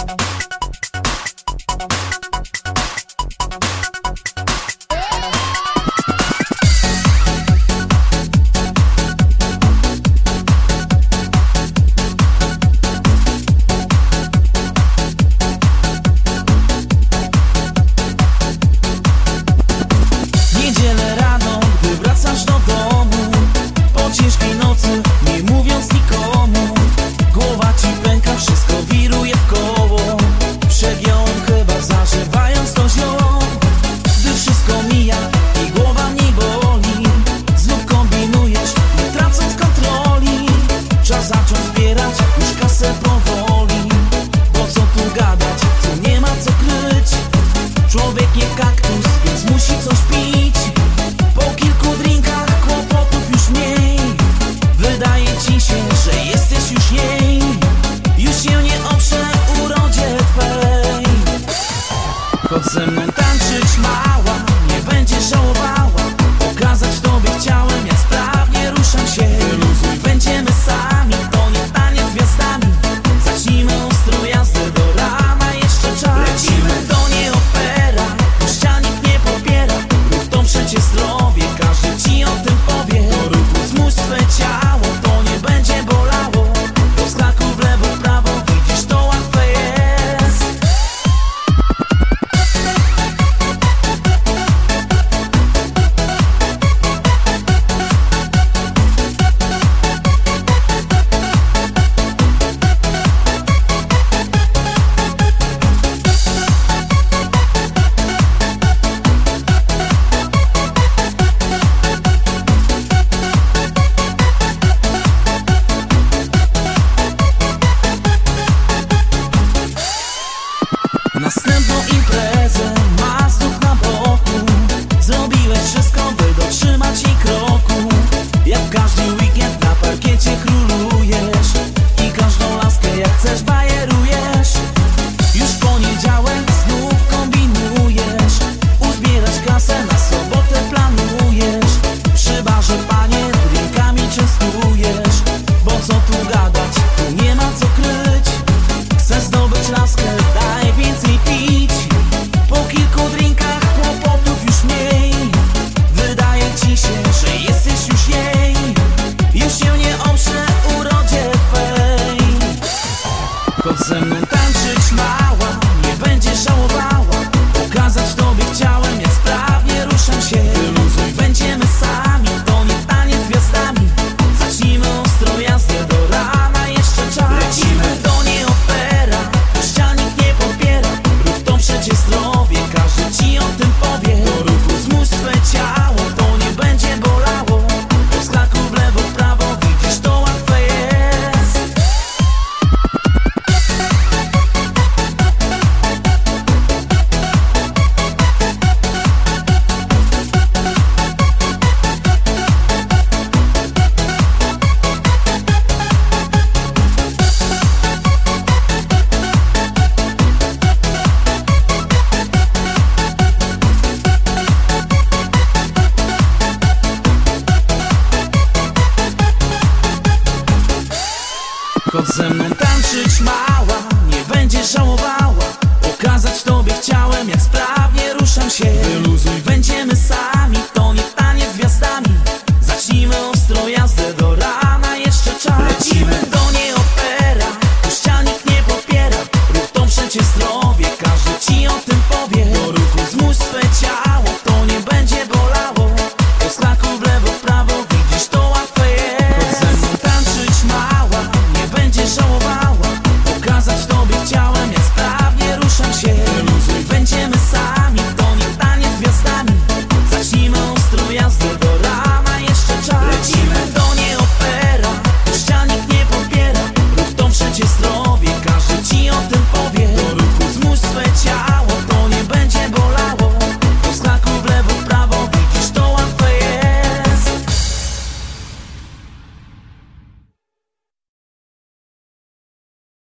Chodź ze mną tańczyć, mała, nie będziesz żałowała. Pokazać tobie chciałem, jak sprawnie ruszam się. Wyluzuj, będziemy sami, to nie taniec gwiazdami. Zacznijmy ostrą jazdę, do rana jeszcze czas. Lecimy, to nie opera, gościa nikt nie popiera. Ruch to przecież zdrowie, każdy ci o tym powie. Do ruchu zmuś swe ciało, to nie będzie bolało. Do skaku w lewo, w prawo, widzisz, to łatwe jest. Następną imprezę masz znów na boku. Zrobiłeś wszystko, by dotrzymać jej kroku. Jak każdy weekend na parkiecie królujesz i każdą laskę jak chcesz bajerujesz. Już w poniedziałek znów kombinujesz. Uzbierać kasę na sobotę planujesz. Przy barze panie drinkami częstujesz. Bo co tu gadać, tu nie ma co kryć. Chcesz zdobyć laskę, daj więcej pić. Po kilku drinkach kłopotów już mniej. Wydaje ci się, że jesteś już jej. Już się nie oprze urodzie twej. Chodź ze mną tańczyć, mała, nie będziesz żałowała. Pokazać tobie chciałem, jak sprawnie ruszam się. Wyluzuj, będziemy sami, to nie taniec gwiazdami. Zacznijmy ostrą jazdę, do rana jeszcze czas. Lecimy, to nie opera, gościa nikt nie popiera. Ruch to przecież zdrowie, każdy ci o tym powie. Do ruchu zmuś swe ciało, to nie będzie bolało. Po skaku w lewo, w prawo, widzisz, to łatwe jest. Chodź ze mną tańczyć, mała, nie będziesz żałowała.